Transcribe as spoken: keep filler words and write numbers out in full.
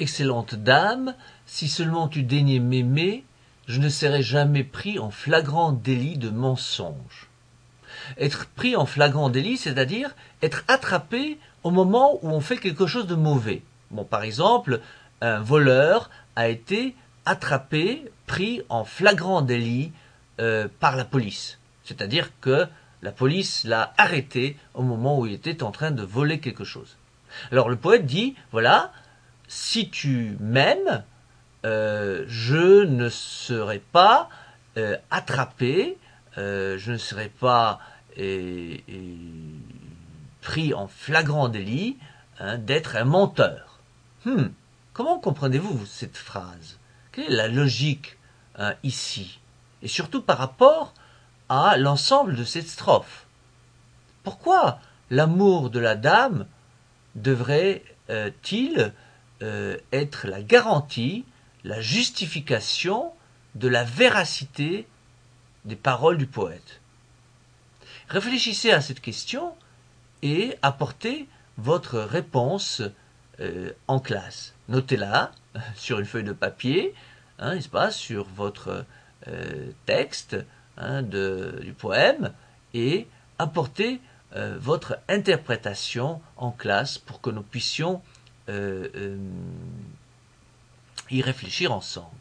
Excellente dame, si seulement tu daignais m'aimer, je ne serais jamais pris en flagrant délit de mensonge. Être pris en flagrant délit, c'est-à-dire être attrapé au moment où on fait quelque chose de mauvais. Bon, par exemple, un voleur a été attrapé, pris en flagrant délit euh, par la police. C'est-à-dire que la police l'a arrêté au moment où il était en train de voler quelque chose. Alors le poète dit, voilà, si tu m'aimes, euh, je ne serai pas euh, attrapé, euh, je ne serai pas et, et pris en flagrant délit hein, d'être un menteur. Hmm. Comment comprenez-vous cette phrase? Quelle est la logique hein, ici? Et surtout par rapport à l'ensemble de cette strophe. Pourquoi l'amour de la dame devrait-il euh, être la garantie, la justification de la véracité des paroles du poète? Réfléchissez à cette question et apportez votre réponse euh, en classe. Notez-la sur une feuille de papier, hein, n'est-ce pas, sur votre euh, texte hein, de, du poème et apportez euh, votre interprétation en classe pour que nous puissions euh, euh, y réfléchir ensemble.